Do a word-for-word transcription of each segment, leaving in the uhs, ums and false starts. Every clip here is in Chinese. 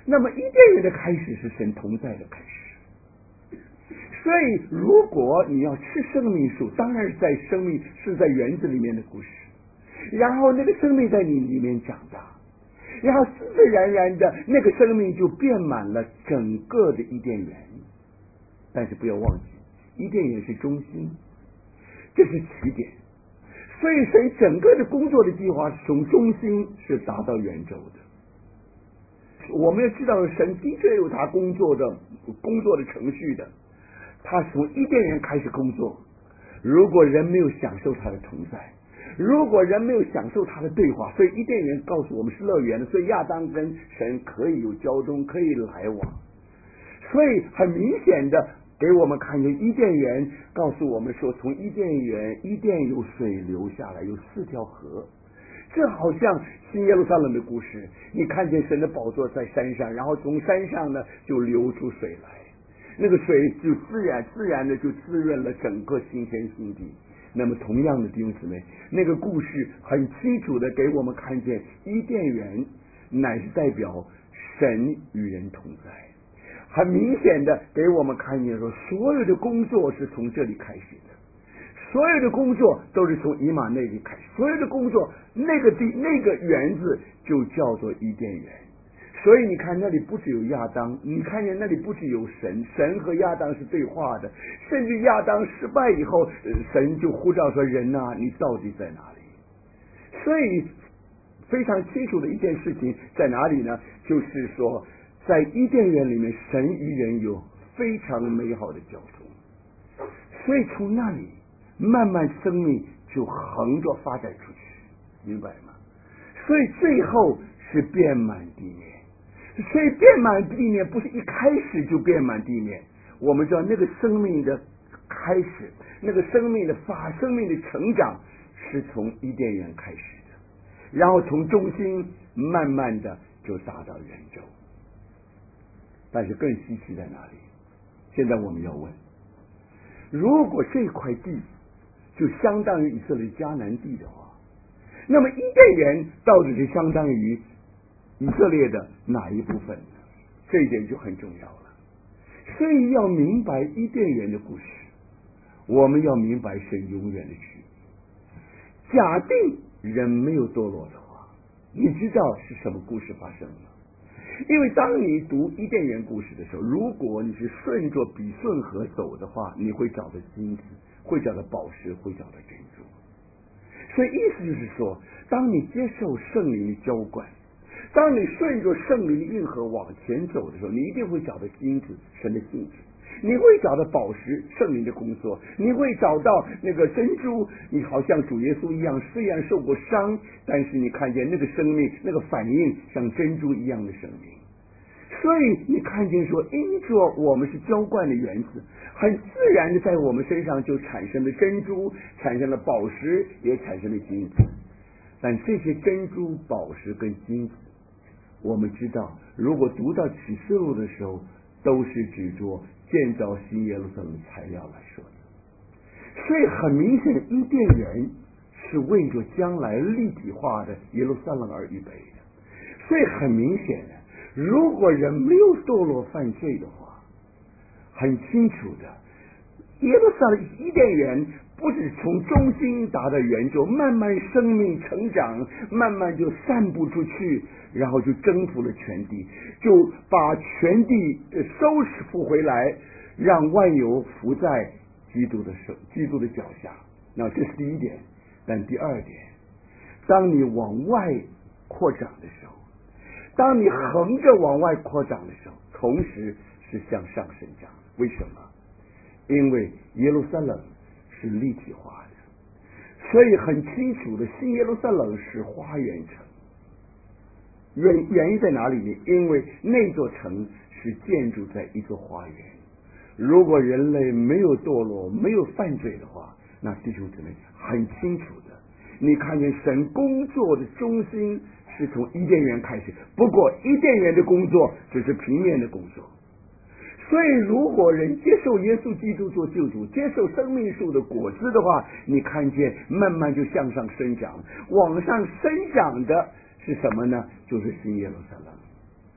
那么伊甸园的开始是神同在的开始。所以如果你要吃生命树，当然是在生命是在园子里面的故事，然后那个生命在你里面长大，然后自自然然的那个生命就遍满了整个的伊甸园。但是不要忘记，伊甸园是中心，这是起点。所以神整个的工作的计划是从中心是达到圆周的。我们要知道，神的确有他工作的工作的程序的。他从伊甸园开始工作，如果人没有享受他的同在，如果人没有享受他的对话，所以伊甸园告诉我们是乐园的，所以亚当跟神可以有交通，可以来往。所以很明显的给我们看见伊甸园告诉我们说，从伊甸园伊甸有水流下来，有四条河。这好像新耶路撒冷的故事，你看见神的宝座在山上，然后从山上呢就流出水来，那个水就自然自然的就滋润了整个新天新地。那么同样的弟兄姊妹，那个故事很清楚的给我们看见伊甸园乃是代表神与人同在，很明显的给我们看见说，所有的工作是从这里开始的，所有的工作都是从以马内利开始，所有的工作那个地那个园子就叫做伊甸园。所以你看那里不只有亚当，你看见那里不只有神，神和亚当是对话的，甚至亚当失败以后，神就呼召说，人啊，你到底在哪里？所以非常清楚的一件事情在哪里呢？就是说在伊甸园里面，神与人有非常美好的交通，所以从那里慢慢生命就横着发展出去，明白吗？所以最后是遍满地面。所以遍满地面不是一开始就遍满地面，我们知道那个生命的开始，那个生命的发生命的成长是从伊甸园开始的，然后从中心慢慢的就达到圆周。但是更稀奇在哪里？现在我们要问，如果这块地就相当于以色列迦南地的话，那么伊甸园到底是相当于以色列的哪一部分呢？这一点就很重要了。所以要明白伊甸园的故事，我们要明白神永远的旨意。假定人没有堕落的话，你知道是什么故事发生吗？因为当你读伊甸园故事的时候，如果你是顺着比顺河走的话，你会找到金子，会找到宝石，会找到珍珠。所以意思就是说，当你接受圣灵的浇灌，当你顺着圣灵的运河往前走的时候，你一定会找到金子，神的性质，你会找到宝石，圣灵的工作，你会找到那个珍珠，你好像主耶稣一样，虽然受过伤，但是你看见那个生命，那个反应像珍珠一样的生命。所以你看见说，因着我们是浇灌的原子，很自然的在我们身上就产生了珍珠，产生了宝石，也产生了金子。但这些珍珠、宝石跟金子，我们知道，如果读到启示录的时候，都是指着建造新耶路撒冷材料来说的。所以很明显，伊甸园是为着将来立体化的耶路撒冷而预备的。所以很明显的，如果人没有堕落犯罪的话，很清楚的，耶路撒冷伊甸园不是从中心达到圆周，慢慢生命成长，慢慢就散布出去，然后就征服了全地，就把全地收拾复回来，让万有伏在基督的手基督的脚下。那这是第一点。但第二点，当你往外扩展的时候，当你横着往外扩展的时候，同时是向上生长。为什么？因为耶路撒冷是立体化的，所以很清楚的，新耶路撒冷是花园城。原原因在哪里呢？因为那座城是建筑在一座花园。如果人类没有堕落，没有犯罪的话，那弟兄姊妹很清楚的，你看见神工作的中心是从伊甸园开始。不过伊甸园的工作只是平面的工作。所以如果人接受耶稣基督做救主，接受生命树的果子的话，你看见慢慢就向上生长，往上生长的是什么呢？就是新耶路撒冷。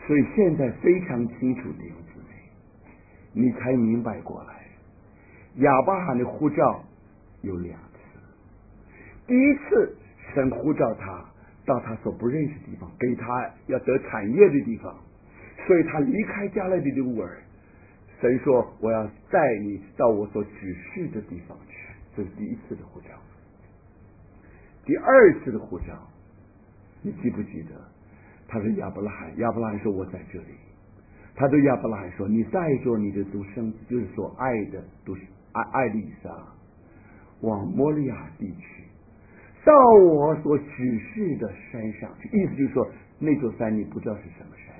所以现在非常清楚，弟兄姊妹，你才明白过来，亚伯拉罕的呼召有两次。第一次，神呼召他到他所不认识的地方，给他要得产业的地方，所以他离开加勒底的乌尔。神说：“我要带你到我所指示的地方去。”这是第一次的呼召。第二次的呼召，你记不记得？他说亚伯拉罕，亚伯拉罕说：“我在这里。”他对亚伯拉罕说：“你带着你的独生子，就是所爱的独爱爱的以撒，往摩利亚地区，到我所指示的山上去。”意思就是说，那座山你不知道是什么山。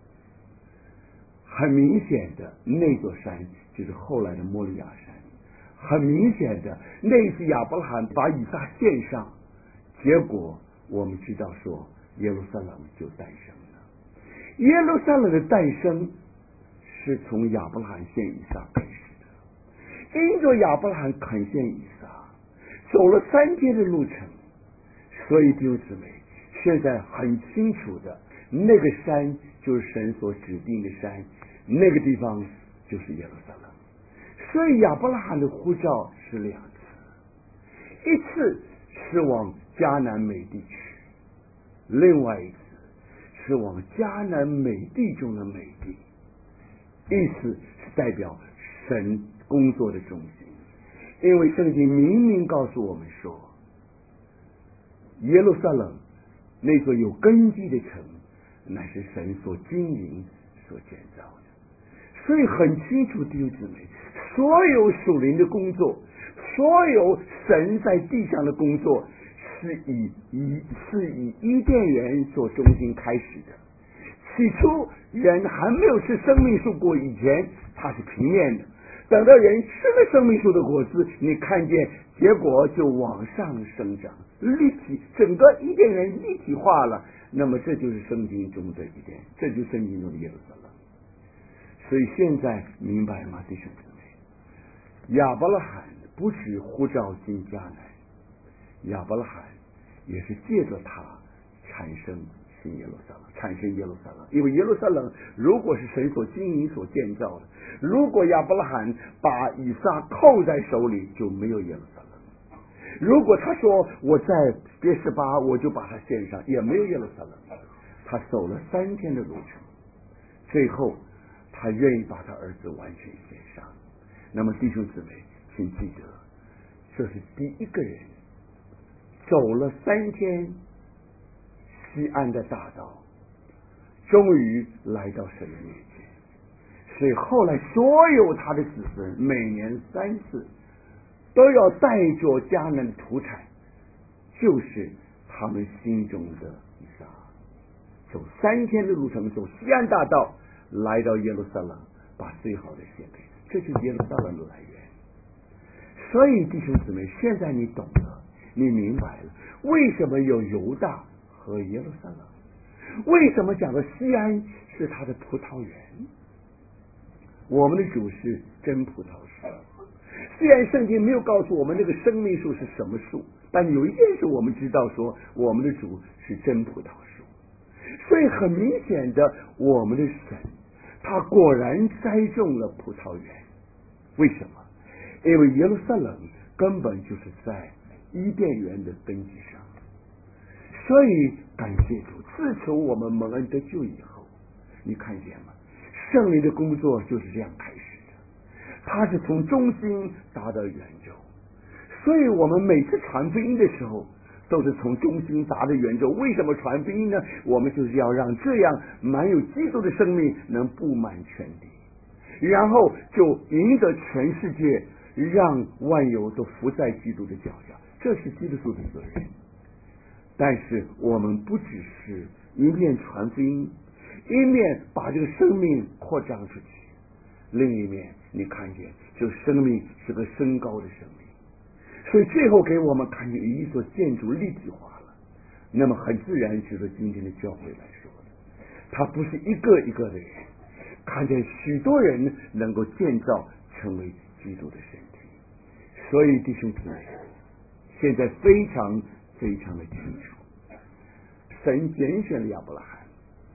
很明显的，那座山就是后来的摩利亚山。很明显的，那一次亚伯拉罕把以撒献上，结果我们知道说，耶路撒冷就诞生了。耶路撒冷的诞生是从亚伯拉罕献以撒开始的。因着亚伯拉罕肯献以撒，走了三天的路程，所以弟兄姊妹，现在很清楚的，那个山就是神所指定的山，那个地方就是耶路撒冷。所以亚伯拉罕的呼召是两次，一次是往迦南美地去，另外一次是往迦南美地中的美地，意思是代表神工作的中心。因为圣经明明告诉我们说，耶路撒冷那座有根基的城，乃是神所经营所建造的。所以很清楚，弟兄姊妹，所有属灵的工作，所有神在地上的工作，是以以是以伊甸园做中心开始的。起初人还没有吃生命树果以前，它是平面的，等到人吃了生命树的果子，你看见结果就往上生长，立体，整个伊甸园立体化了。那么这就是圣经中的伊甸，这就是圣经中的耶路撒冷。所以现在明白吗，弟兄姊妹？亚伯拉罕不只呼召进迦南，亚伯拉罕也是借着他产生新耶路撒冷，产生耶路撒冷。因为耶路撒冷如果是神所经营所建造的，如果亚伯拉罕把以撒扣在手里，就没有耶路撒冷。如果他说我在别是巴我就把他献上，也没有耶路撒冷。他走了三天的路程，最后他愿意把他儿子完全献上。那么弟兄姊妹，请记得，这是第一个人走了三天西安的大道，终于来到神的面前。所以后来所有他的子孙每年三次都要带着迦南的土产，就是他们心中的以撒，走三天的路程，走西安大道来到耶路撒冷，把最好的献给他，这就是耶路撒冷的来源。所以弟兄姊妹，现在你懂了，你明白了为什么有犹大和耶路撒冷，为什么讲的西安是他的葡萄园。我们的主是真葡萄树，虽然圣经没有告诉我们那个生命树是什么树，但有一件事我们知道，说我们的主是真葡萄树。所以很明显的，我们的神他果然栽种了葡萄园。为什么？因为耶路撒冷根本就是在伊甸园的根基上。所以感谢主，自从我们蒙恩得救以后，你看见吗？圣灵的工作就是这样开始的，他是从中心达到圆周。所以我们每次传福音的时候都是从中心达到圆周。为什么传福音呢？我们就是要让这样满有基督的生命能布满全地，然后就赢得全世界，让万有都伏在基督的脚下。这是基督徒的责任。但是我们不只是一面传福音，一面把这个生命扩张出去，另一面你看见这个生命是个升高的生命。所以最后给我们看见一所建筑立体化了。那么很自然值得今天的教会来说的，它不是一个一个的人，看见许多人能够建造成为基督的身体。所以弟兄姊妹，现在非常非常的清楚，神拣选了亚伯拉罕，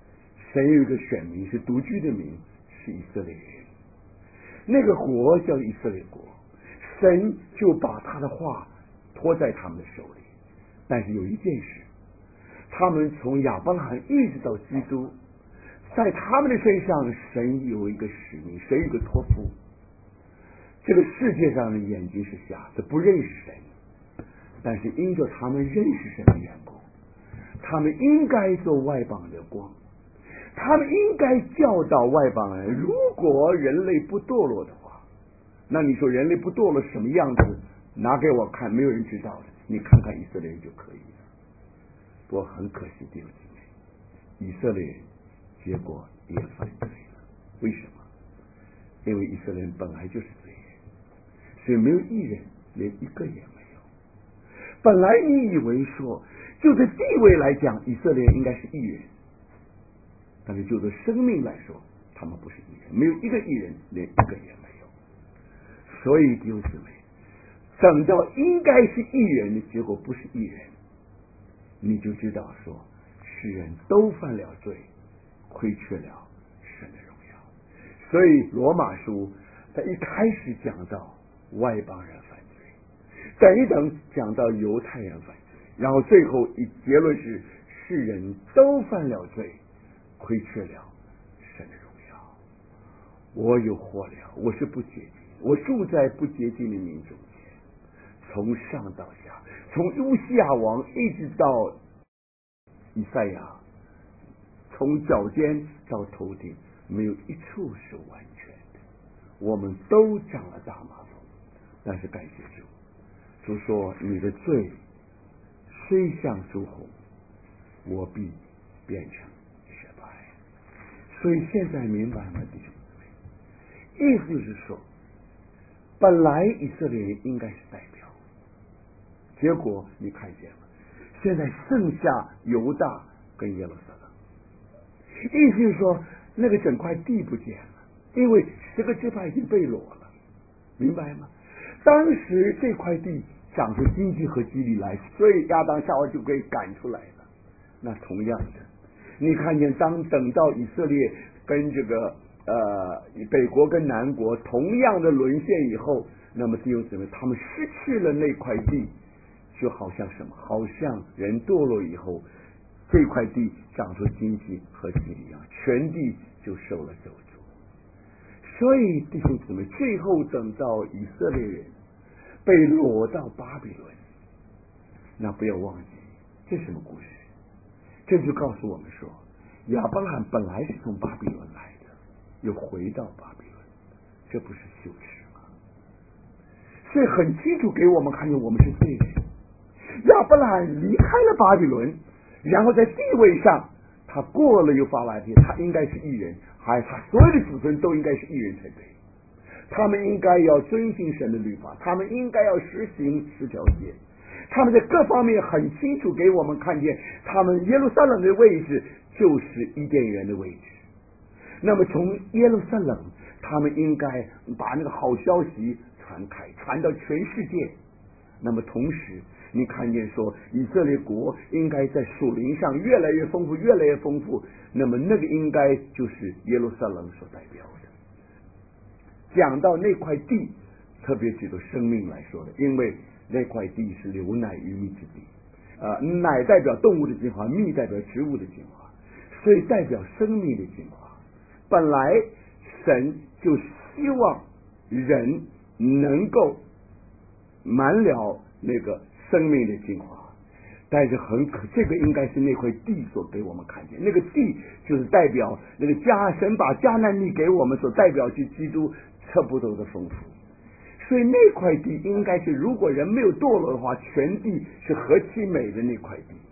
神有一个选民是独居的民，是以色列人，那个国叫以色列国，神就把他的话托在他们的手里。但是有一件事，他们从亚伯拉罕一直到基督，在他们的身上神有一个使命，神有一个托付。这个世界上的眼睛是瞎的，不认识神，但是因着他们认识神的缘故，他们应该做外邦的光，他们应该教导外邦人。如果人类不堕落的话，那你说人类不堕落什么样子？拿给我看，没有人知道的，你看看以色列人就可以了。不过很可惜，弟兄姊妹，以色列人结果也犯罪了。为什么？因为以色列人本来就是罪人，所以没有义人，连一个也没有。本来你以为说，就着地位来讲，以色列人应该是义人，但是就着生命来说，他们不是义人，没有一个义人，连一个也没有。所以弟兄姊妹，等到应该是义人的结果不是义人，你就知道说，世人都犯了罪，亏缺了神的荣耀。所以罗马书在一开始讲到外邦人犯罪，等一等讲到犹太人犯罪，然后最后一结论是世人都犯了罪，亏缺了神的荣耀。我有祸了，我是不洁净，我住在不洁净的民中间，从上到下，从乌西亚王一直到以赛亚，从脚尖到头顶，没有一处是完全的。我们都长了大麻风，但是感谢主，主说你的罪虽像朱红，我必变成雪白。所以现在明白吗，弟兄姊妹？意思就是说，本来以色列人应该是代表，结果你看见了，现在剩下犹大跟耶路撒冷。意思就是说，那个整块地不见了，因为十个支派已经被掳了，明白吗？当时这块地长出经济和基利来，所以亚当夏娃就可以赶出来了。那同样的，你看见当等到以色列跟这个呃北国跟南国同样的沦陷以后，那么弟兄姊妹，他们失去了那块地，就好像什么？好像人堕落以后，这块地长出荆棘和基利一样，全地就受了咒诅。所以弟兄姊妹，最后等到以色列人被掳到巴比伦，那不要忘记，这是什么故事？这就告诉我们说，亚伯拉罕本来是从巴比伦来的，又回到巴比伦，这不是羞耻吗？所以很清楚给我们看见我们是罪人。亚伯拉罕离开了巴比伦，然后在地位上他过了幼发拉底，他应该是义人，还他所有的子孙都应该是义人才对。他们应该要遵行神的律法，他们应该要实行十条诫，他们在各方面很清楚给我们看见，他们耶路撒冷的位置就是伊甸园的位置。那么从耶路撒冷，他们应该把那个好消息传开，传到全世界。那么同时你看见说，以色列国应该在属灵上越来越丰富，越来越丰富，那么那个应该就是耶路撒冷所代表的。讲到那块地，特别举个生命来说的，因为那块地是流奶与蜜之地，呃，奶代表动物的进化，蜜代表植物的进化，所以代表生命的进化。本来神就希望人能够满了那个生命的进化，但是很可，这个应该是那块地所给我们看见，那个地就是代表那个迦神把迦南地给我们所代表去基督测不透的丰富。所以那块地应该是，如果人没有堕落的话，全地是何其美的那块地。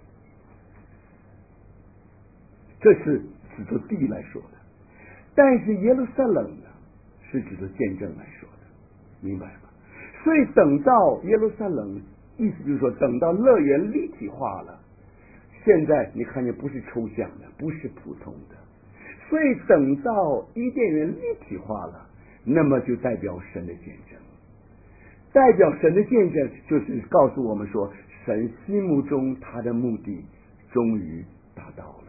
这是指着地来说的，但是耶路撒冷呢，是指着见证来说的，明白吗？所以等到耶路撒冷，意思就是说，等到乐园立体化了，现在你看见不是抽象的，不是普通的，所以等到伊甸园立体化了，那么就代表神的见证。代表神的见证就是告诉我们说，神心目中他的目的终于达到了。